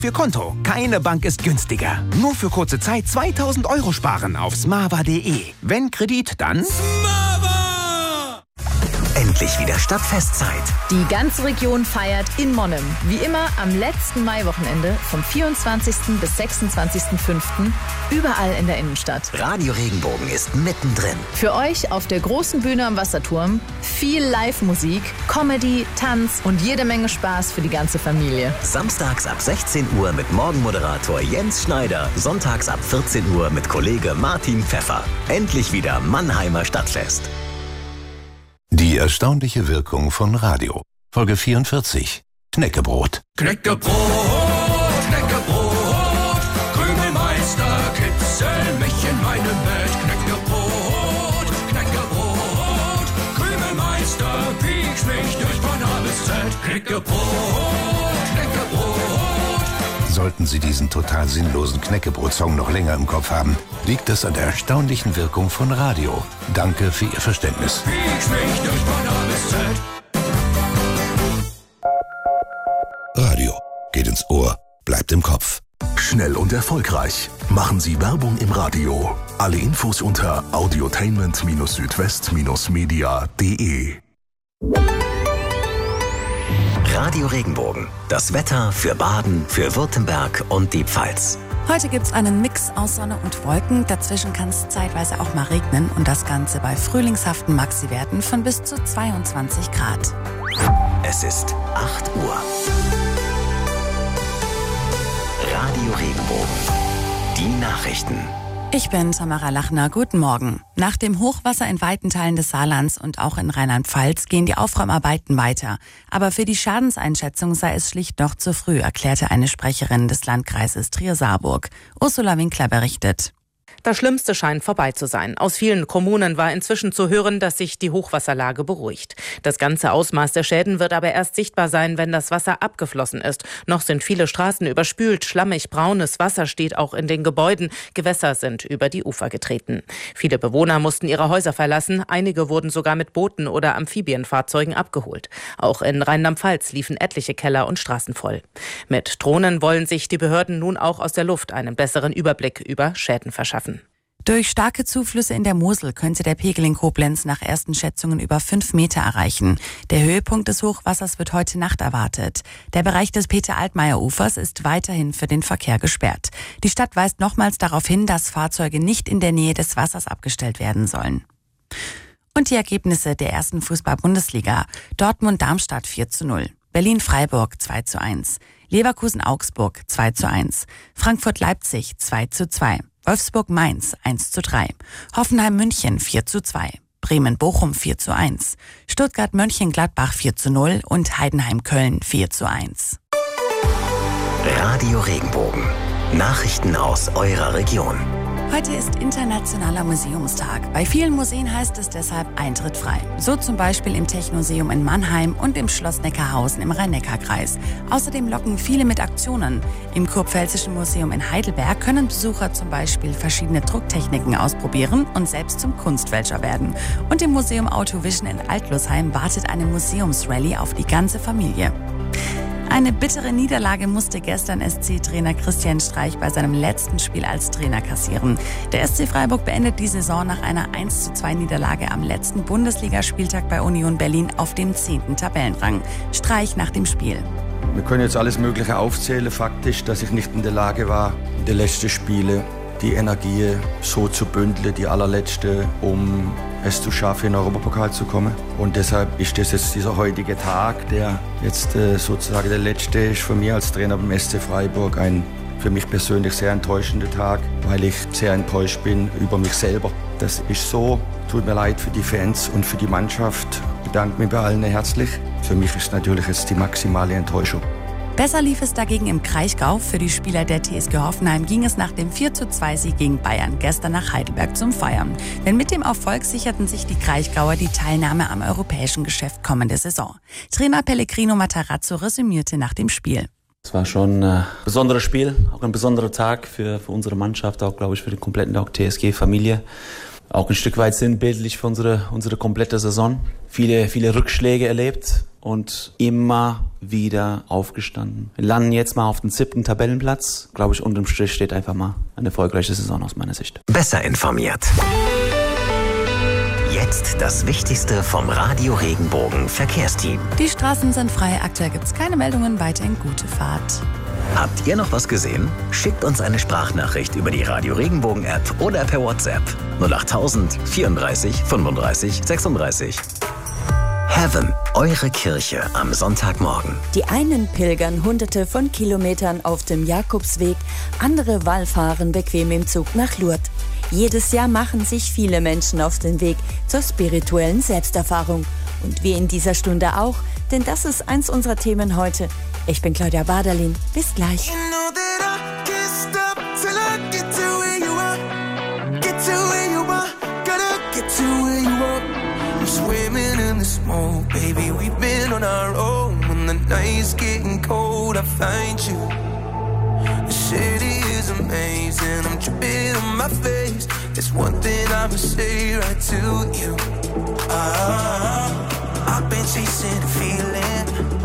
Für Konto. Keine Bank ist günstiger. Nur für kurze Zeit 2.000 € sparen auf smava.de. Wenn Kredit, dann Smava! Endlich wieder Stadtfestzeit. Die ganze Region feiert in Monnem. Wie immer am letzten Maiwochenende vom 24. bis 26.05. überall in der Innenstadt. Radio Regenbogen ist mittendrin. Für euch auf der großen Bühne am Wasserturm viel Live-Musik, Comedy, Tanz und jede Menge Spaß für die ganze Familie. Samstags ab 16 Uhr mit Morgenmoderator Jens Schneider. Sonntags ab 14 Uhr mit Kollege Martin Pfeffer. Endlich wieder Mannheimer Stadtfest. Die erstaunliche Wirkung von Radio. Folge 44. Knäckebrot. Knäckebrot, Knäckebrot, Krümelmeister, kitzel mich in meinem Bett. Knäckebrot, Knäckebrot, Krümelmeister, piekst mich durch von A bis Z. Knäckebrot, Knäckebrot. Sollten Sie diesen total sinnlosen Knäckebrot-Song noch länger im Kopf haben, liegt es an der erstaunlichen Wirkung von Radio. Danke für Ihr Verständnis. Piekst mich durch von A bis Z. Radio geht ins Ohr, bleibt im Kopf. Schnell und erfolgreich. Machen Sie Werbung im Radio. Alle Infos unter audiotainment-südwest-media.de. Radio Regenbogen. Das Wetter für Baden, für Württemberg und die Pfalz. Heute gibt's einen Mix aus Sonne und Wolken. Dazwischen kann es zeitweise auch mal regnen und das Ganze bei frühlingshaften Maxi-Werten von bis zu 22 Grad. Es ist 8 Uhr. Radio Regenbogen. Die Nachrichten. Ich bin Tamara Lachner. Guten Morgen. Nach dem Hochwasser in weiten Teilen des Saarlands und auch in Rheinland-Pfalz gehen die Aufräumarbeiten weiter. Aber für die Schadenseinschätzung sei es schlicht noch zu früh, erklärte eine Sprecherin des Landkreises Trier-Saarburg. Ursula Winkler berichtet. Das Schlimmste scheint vorbei zu sein. Aus vielen Kommunen war inzwischen zu hören, dass sich die Hochwasserlage beruhigt. Das ganze Ausmaß der Schäden wird aber erst sichtbar sein, wenn das Wasser abgeflossen ist. Noch sind viele Straßen überspült, schlammig braunes Wasser steht auch in den Gebäuden. Gewässer sind über die Ufer getreten. Viele Bewohner mussten ihre Häuser verlassen. Einige wurden sogar mit Booten oder Amphibienfahrzeugen abgeholt. Auch in Rheinland-Pfalz liefen etliche Keller und Straßen voll. Mit Drohnen wollen sich die Behörden nun auch aus der Luft einen besseren Überblick über Schäden verschaffen. Durch starke Zuflüsse in der Mosel könnte der Pegel in Koblenz nach ersten Schätzungen über 5 Meter erreichen. Der Höhepunkt des Hochwassers wird heute Nacht erwartet. Der Bereich des Peter-Altmaier-Ufers ist weiterhin für den Verkehr gesperrt. Die Stadt weist nochmals darauf hin, dass Fahrzeuge nicht in der Nähe des Wassers abgestellt werden sollen. Und die Ergebnisse der ersten Fußball-Bundesliga. Dortmund-Darmstadt 4:0. Berlin-Freiburg 2:1. Leverkusen-Augsburg 2:1. Frankfurt-Leipzig 2:2. Wolfsburg-Mainz 1:3, Hoffenheim-München 4:2, Bremen-Bochum 4:1, Stuttgart-Mönchengladbach 4:0 und Heidenheim-Köln 4:1. Radio Regenbogen. Nachrichten aus eurer Region. Heute ist Internationaler Museumstag. Bei vielen Museen heißt es deshalb Eintritt frei. So zum Beispiel im Technoseum in Mannheim und im Schloss Neckarhausen im Rhein-Neckar-Kreis. Außerdem locken viele mit Aktionen. Im Kurpfälzischen Museum in Heidelberg können Besucher zum Beispiel verschiedene Drucktechniken ausprobieren und selbst zum Kunstfälscher werden. Und im Museum Autovision in Altlusheim wartet eine Museumsrallye auf die ganze Familie. Eine bittere Niederlage musste gestern SC-Trainer Christian Streich bei seinem letzten Spiel als Trainer kassieren. Der SC Freiburg beendet die Saison nach einer 1:2 Niederlage am letzten Bundesligaspieltag bei Union Berlin auf dem 10. Tabellenrang. Streich nach dem Spiel. Wir können jetzt alles Mögliche aufzählen. Fakt ist, dass ich nicht in der Lage war, in den letzten Spielen die Energie so zu bündeln, die allerletzte, um es zu schaffen, in den Europapokal zu kommen. Und deshalb ist das jetzt dieser heutige Tag, der jetzt sozusagen der letzte ist für mich als Trainer beim SC Freiburg, ein für mich persönlich sehr enttäuschender Tag, weil ich sehr enttäuscht bin über mich selber. Das ist so, tut mir leid für die Fans und für die Mannschaft. Ich bedanke mich bei allen herzlich. Für mich ist natürlich jetzt die maximale Enttäuschung. Besser lief es dagegen im Kraichgau. Für die Spieler der TSG Hoffenheim ging es nach dem 4:2-Sieg gegen Bayern gestern nach Heidelberg zum Feiern. Denn mit dem Erfolg sicherten sich die Kraichgauer die Teilnahme am europäischen Geschäft kommende Saison. Trainer Pellegrino Matarazzo resümierte nach dem Spiel. Es war schon ein besonderes Spiel, auch ein besonderer Tag für unsere Mannschaft, auch glaube ich für die komplette TSG-Familie. auch ein Stück weit sinnbildlich für unsere komplette Saison. Viele Rückschläge erlebt und immer wieder aufgestanden. Wir landen jetzt mal auf den 7. Tabellenplatz. Glaube ich, unterm Strich steht einfach mal eine erfolgreiche Saison aus meiner Sicht. Besser informiert. Jetzt das Wichtigste vom Radio Regenbogen Verkehrsteam. Die Straßen sind frei, aktuell gibt es keine Meldungen, weiterhin gute Fahrt. Habt ihr noch was gesehen? Schickt uns eine Sprachnachricht über die Radio Regenbogen App oder per WhatsApp 08000 34 35 36. Heaven, eure Kirche am Sonntagmorgen. Die einen pilgern hunderte von Kilometern auf dem Jakobsweg, andere wallfahren bequem im Zug nach Lourdes. Jedes Jahr machen sich viele Menschen auf den Weg zur spirituellen Selbsterfahrung. Und wir in dieser Stunde auch, denn das ist eins unserer Themen heute. Ich bin Claudia Baderlin. Bis gleich. Swimming in the smoke, baby, we've been on our own. When the night's getting cold, I find you. The city is amazing, I'm dripping on my face. There's one thing I'ma say right to you. I've been chasing a feeling.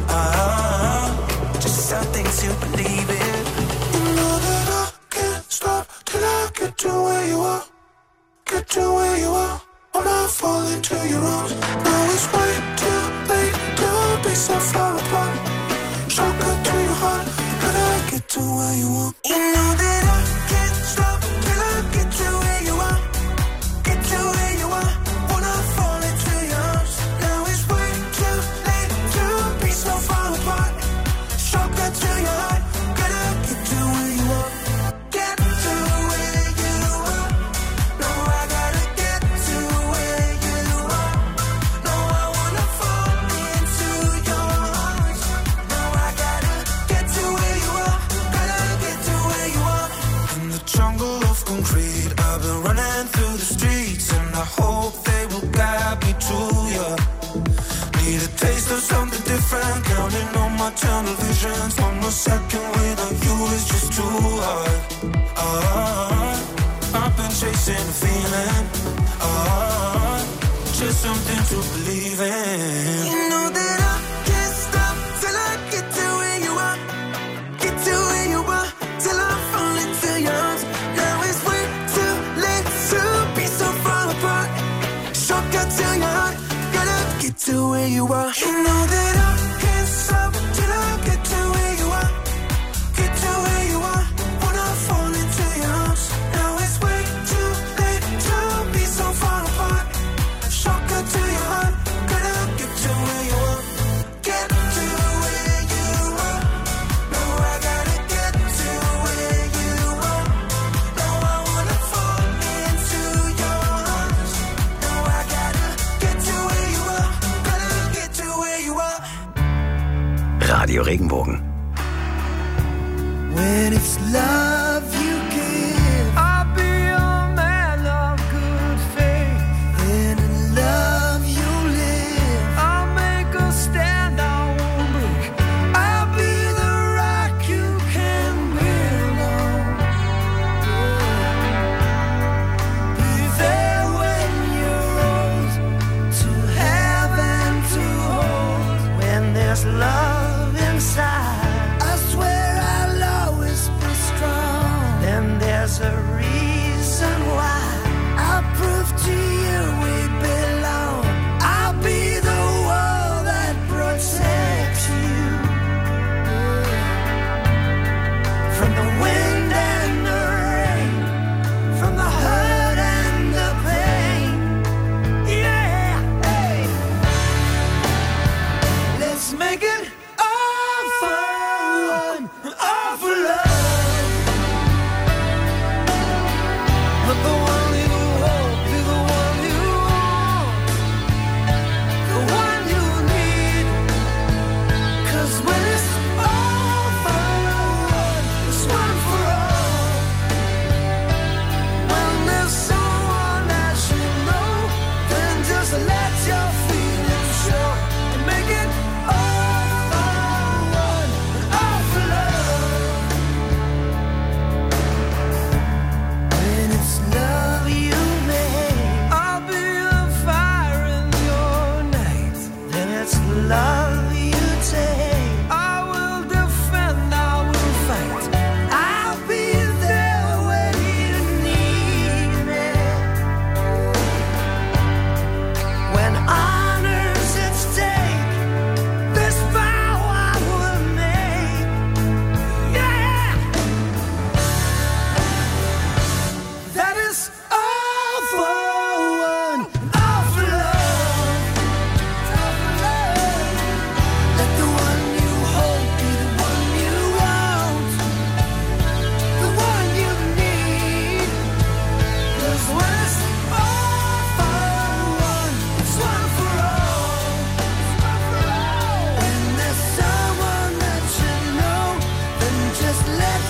Just something to believe in. You know that I can't stop till I get to where you are. Get to where you are. When I fall into your arms, now it's way too late to be so far apart. Shotgun to your heart, but I get to where you want. You know that I can't stop till I get to where you are. Get to where you are. When I fall into your arms, now it's way too late to be so far apart. Shotgun to your heart, gotta get to where you want. Get to where you are. No, I gotta get to where you are. No, I wanna fall into your arms. No, I gotta get to where you are. Gotta get to where you are. In the jungle of concrete, I've been running through the streets, and I hope they will guide me to you. Need a taste of something different, counting on my tunnel visions. One more second without you is just too hard. I've been chasing a feeling. Just something to believe in. You know that I can't stop till I get to where you are. Get to where you are till I fall into your arms. Now it's way too late to be so far apart. Shotgun to your heart, gotta get to where you are. You know that I can't stop till I get to where you are. Get to where you are when I fall into your arms. Now it's way too late to be so far apart. Shotgun to your heart, gotta get to where you are. Get to where you are. No, I gotta get to where you are. No, I wanna fall into your arms. No, I gotta get to where you are. Gotta get to where you are. Radio Regenbogen. When it's love you give, I'll be a man of good faith. And in love you live, I'll make a stand, I won't break. I'll be the rock you can build on. Be there when you're old, to have and to hold. When there's love inside, I swear I'll always be strong. Then there's a reason why I'll prove to you we belong. I'll be the wall that protects you from the wind and the rain, from the hurt and the pain. Yeah, hey. Let's make it all fun, all for love.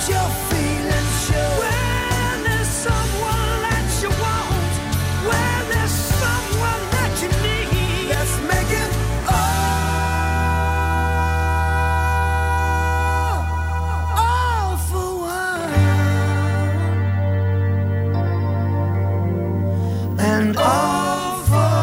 you're feeling sure. When there's someone that you want, when there's someone that you need, let's make it all for one. And all for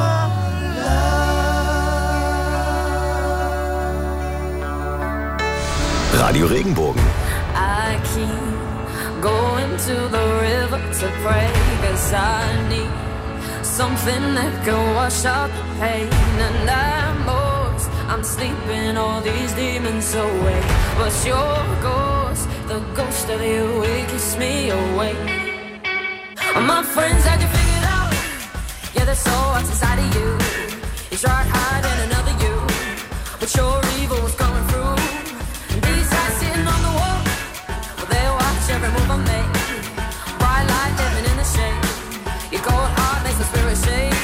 Radio Regenbogen. I keep going to the river to pray, 'cause I need something that can wash out the pain. And I'm sleeping all these demons away, but your ghost, the ghost of you, it keeps me awake. All my friends had you figured out, yeah, there's so what's inside of you. You tried hiding another you, but your evil was coming through. And these guys sitting on the wall, well, they watch every move I make. Bright light living in the shade, your cold heart makes the spirit shake.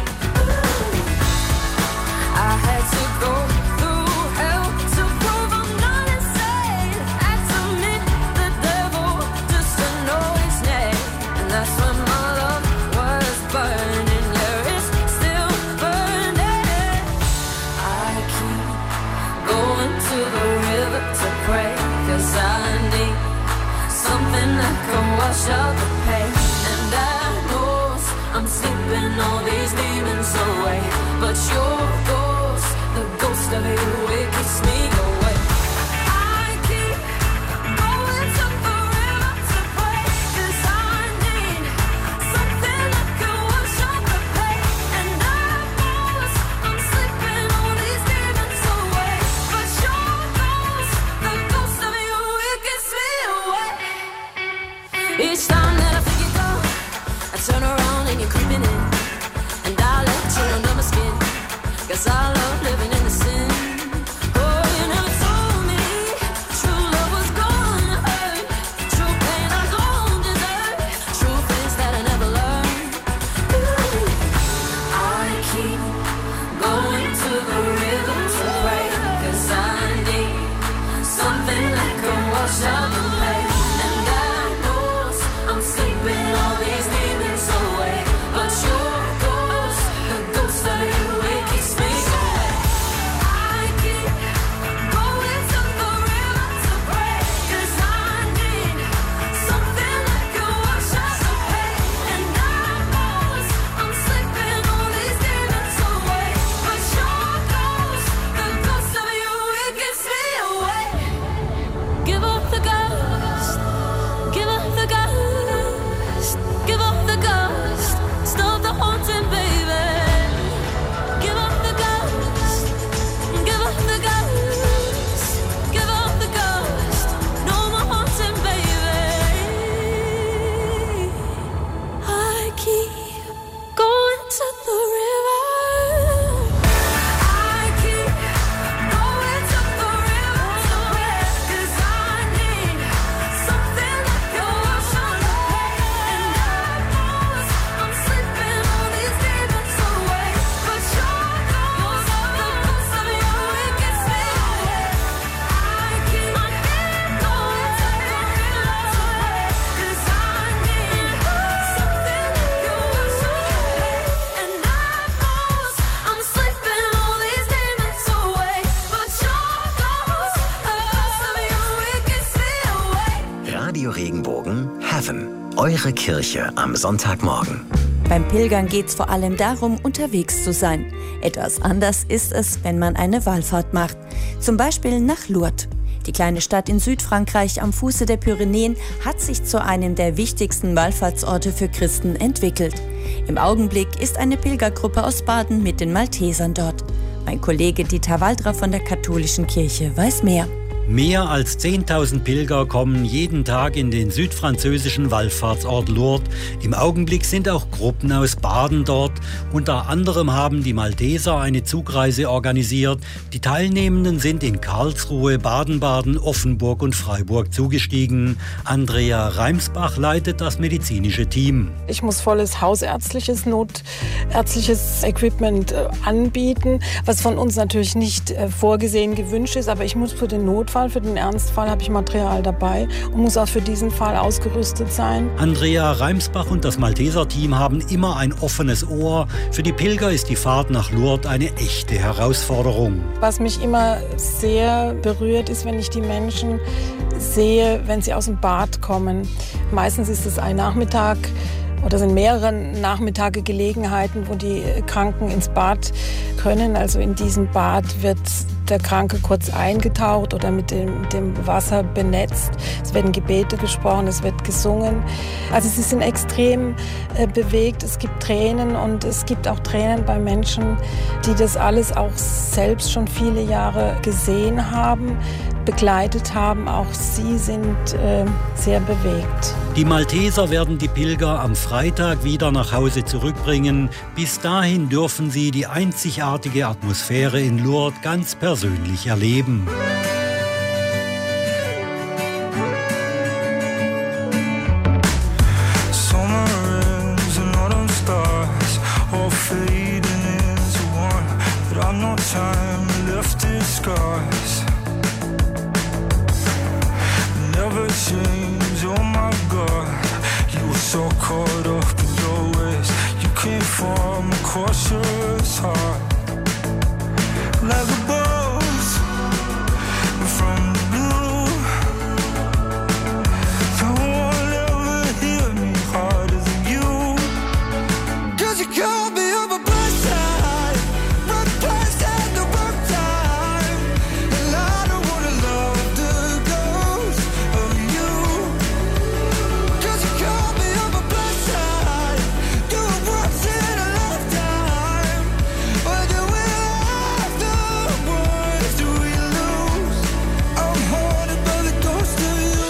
I had to go through hell to prove I'm not insane. Had to meet the devil just to know his name. And that's when my love was burning. Yeah, it's still burning. I keep going to the river to pray, 'cause I need something that can wash out the pain. And I know I'm sleeping all these demons away, but your ghost, the ghost of you, it keeps me away. I keep going to the river to pray, 'cause I need something that can wash out the pain. And I know I'm sleeping all these demons away, but your ghost, the ghost of you, it keeps me away. Each time that I think you go, I turn around and you're creeping in, and I let you under my skin, 'cause I love living in the sin. Oh, you never told me true love was gonna hurt, true pain I don't deserve, truth is that I never learned. Ooh, I keep going to the river to pray, 'cause I need something that can wash out the pain. And I know I'm sleeping all these demons away, but your ghost, the ghost of you, it keeps me away. I keep going to the river to pray, 'cause I need something that can wash out the pain. And I know I'm sleeping all these demons away, but your ghost, the ghost of you, it keeps me away. Give up the ghost, give up the ghost, give up the ghost, stop the haunting, baby. Give up the ghost, give up the ghost, give up the ghost, no more haunting, baby. I keep going to the river. I keep going to the river to pray, 'cause I need something that can wash out the pain. And I know I'm sleeping all these demons away, but your ghost, the ghost of you, it gets me away. I keep going to the river to pray, 'cause I need something that can wash out the pain. And I know I'm sleeping all these demons away, but your ghost, the ghost of you, it gets me away. Radio Regenbogen Heaven. Eure Kirche am Sonntagmorgen. Beim Pilgern geht's vor allem darum, unterwegs zu sein. Etwas anders ist es, wenn man eine Wallfahrt macht. Zum Beispiel nach Lourdes. Die kleine Stadt in Südfrankreich am Fuße der Pyrenäen hat sich zu einem der wichtigsten Wallfahrtsorte für Christen entwickelt. Im Augenblick ist eine Pilgergruppe aus Baden mit den Maltesern dort. Mein Kollege Dieter Waldra von der Katholischen Kirche weiß mehr. Mehr als 10.000 Pilger kommen jeden Tag in den südfranzösischen Wallfahrtsort Lourdes. Im Augenblick sind auch Gruppen aus Baden dort. Unter anderem haben die Malteser eine Zugreise organisiert. Die Teilnehmenden sind in Karlsruhe, Baden-Baden, Offenburg und Freiburg zugestiegen. Andrea Reimsbach leitet das medizinische Team. Ich muss volles hausärztliches, notärztliches Equipment anbieten, was von uns natürlich nicht vorgesehen gewünscht ist, aber ich muss für den Notfall Notfall, für den Ernstfall habe ich Material dabei und muss auch für diesen Fall ausgerüstet sein. Andrea Reimsbach und das Malteser-Team haben immer ein offenes Ohr. Für die Pilger ist die Fahrt nach Lourdes eine echte Herausforderung. Was mich immer sehr berührt, ist, wenn ich die Menschen sehe, wenn sie aus dem Bad kommen. Meistens ist es ein Nachmittag oder sind mehrere Nachmittage Gelegenheiten, wo die Kranken ins Bad können. Also in diesem Bad wird der Kranke kurz eingetaucht oder mit dem Wasser benetzt. Es werden Gebete gesprochen, es wird gesungen. Also sie sind extrem bewegt. Es gibt Tränen und es gibt auch Tränen bei Menschen, die das alles auch selbst schon viele Jahre gesehen haben, begleitet haben. Auch sie sind sehr bewegt. Die Malteser werden die Pilger am Freitag wieder nach Hause zurückbringen. Bis dahin dürfen sie die einzigartige Atmosphäre in Lourdes ganz persönlich erleben. So caught up in your ways, you came from a cautious heart, like a bolt from the blue. No one ever hit me harder than you. 'Cause you called me up a blessing, replaced at the wrong time, and I don't wanna love the ghost of you. 'Cause you called me up a blessing, do it once in a lifetime. Or do we afterwards, do we lose? I'm haunted by the ghost of you.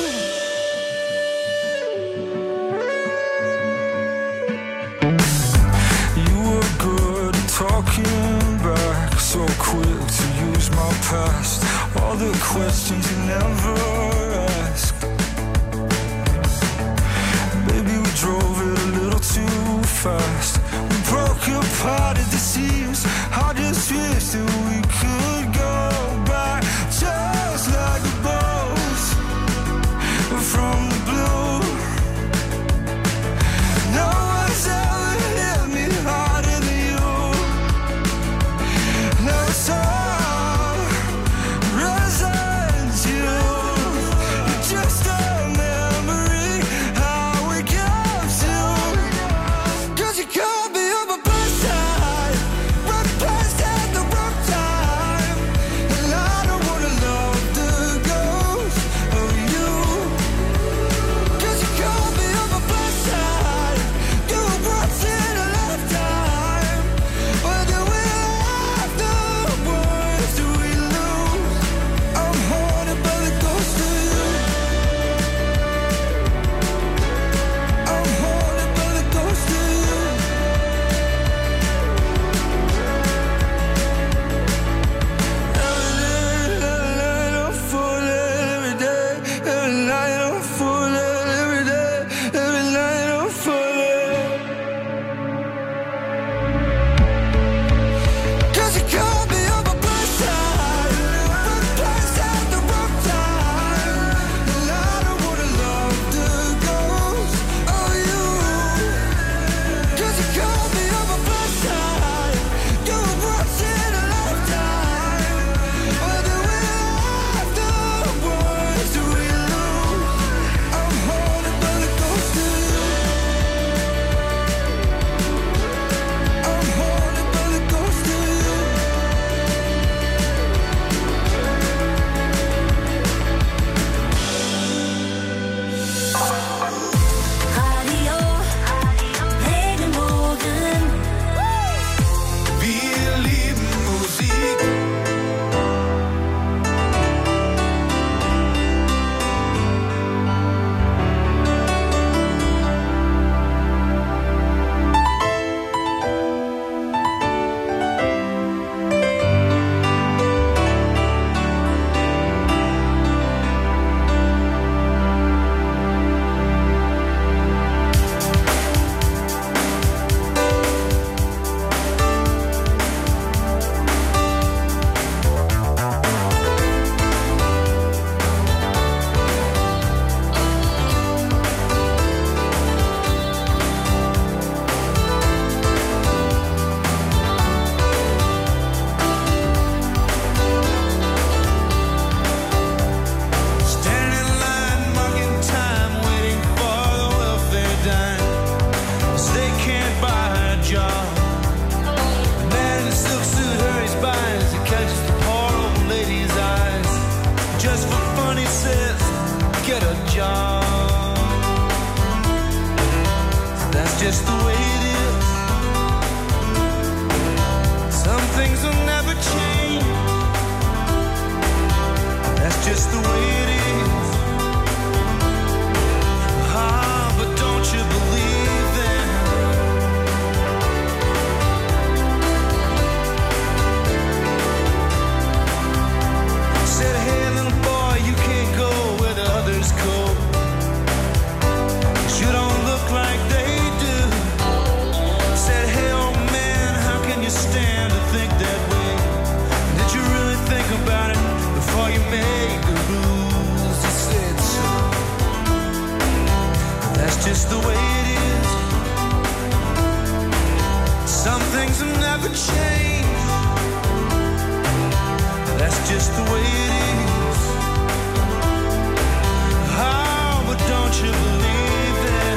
You were good at talking back, so quick to use my past. All the questions you never asked. Baby, we drove it a little too fast. We broke apart at the seams. I just wish that we could go back, just like a boat from the blue. No one's ever hit me harder than you. No soul resents you. just the way it is. Some things will never change. That's just the way it is. Ah, but don't you believe them? Said, hey little boy, you can't go where the others go. 'Cause you don't look like they do. Said, hey old man, how can you stand to think that way? Did you really think about it before you made the rules? He said so. That's just the way it is. Some things will never change. That's just the way it is. Oh, but don't you believe that?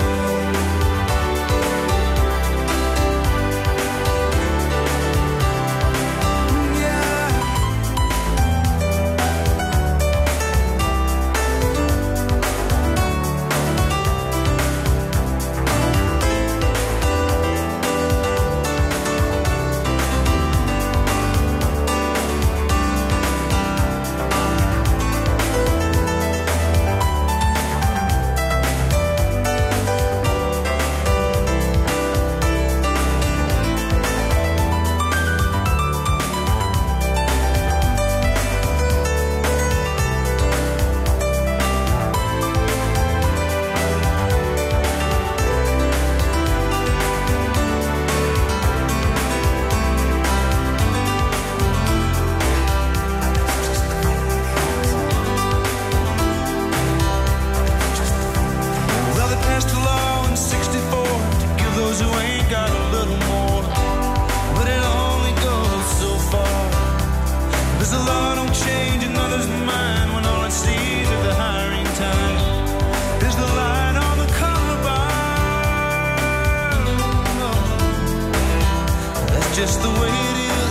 Just the way it is.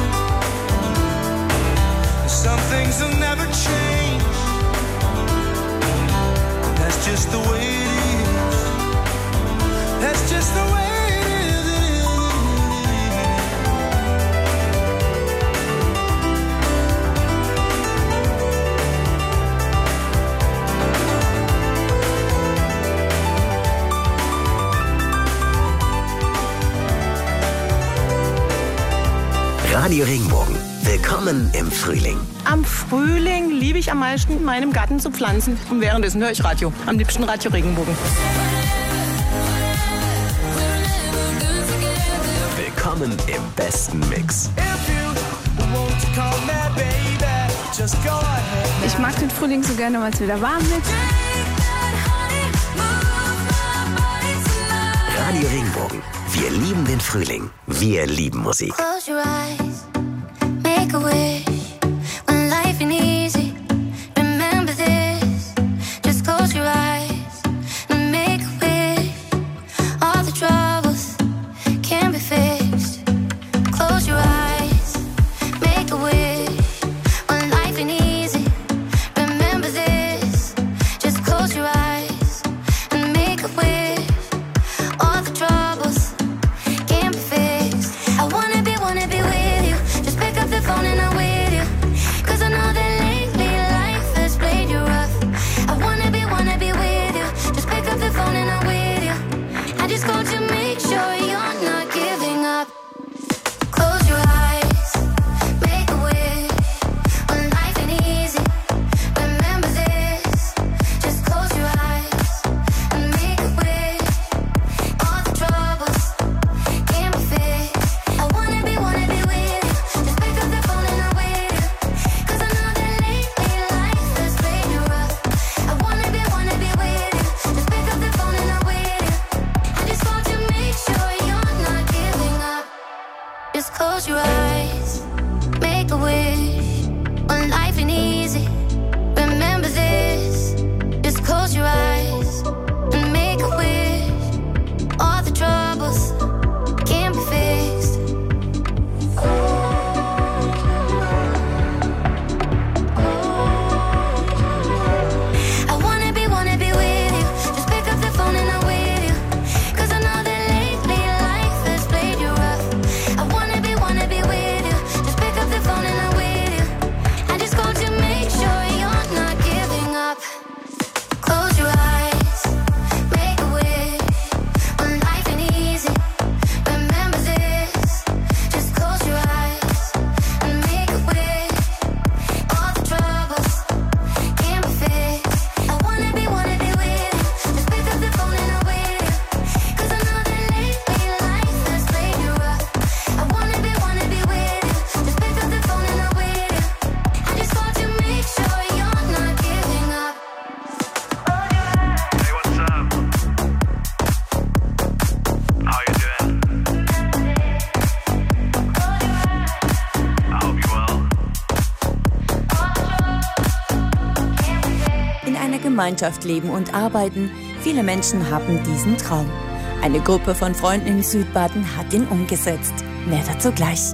Some things will never change. That's just the way it is. That's just the way it is. Radio Regenbogen. Willkommen im Frühling. Am Frühling liebe ich am meisten, in meinem Garten zu pflanzen. Und währenddessen höre ich Radio. Am liebsten Radio Regenbogen. Willkommen im besten Mix. Ich mag den Frühling so gerne, weil es wieder warm wird. Radio Regenbogen. Wir lieben den Frühling. Wir lieben Musik. Close your eyes, make a wish. When life ain't easy, remember this. Just close your eyes and make a wish. All the troubles can be fixed. Close your eyes, make a wish. When life ain't easy, remember this. Just close your eyes and make a wish. All the troubles can be fixed. I wanna be with you. Just pick up the phone and I'll wait. Gemeinschaft leben und arbeiten. Viele Menschen haben diesen Traum. Eine Gruppe von Freunden in Südbaden hat ihn umgesetzt. Mehr dazu gleich.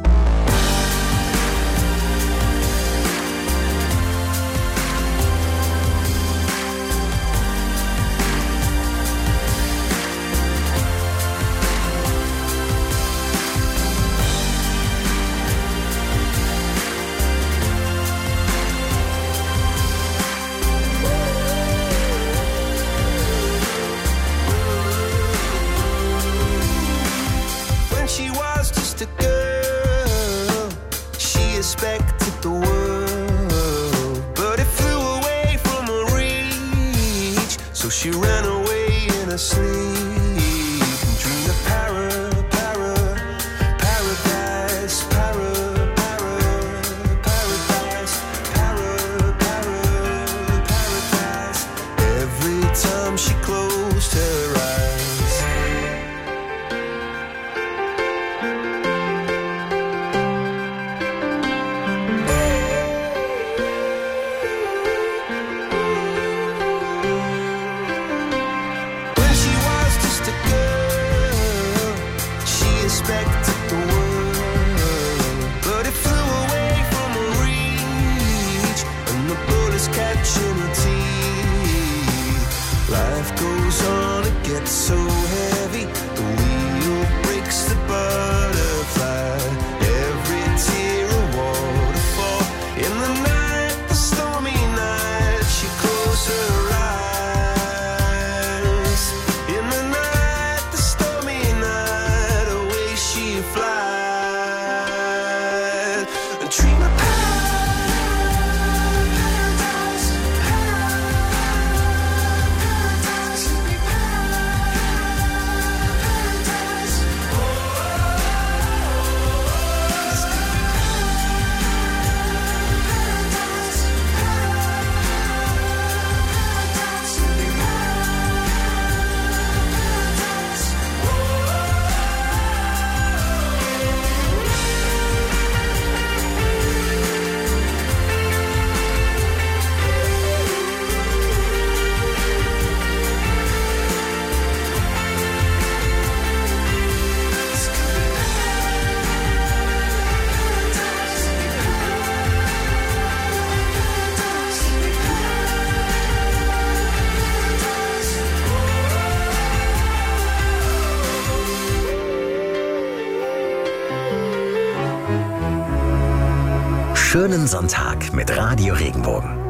Schönen Sonntag mit Radio Regenbogen.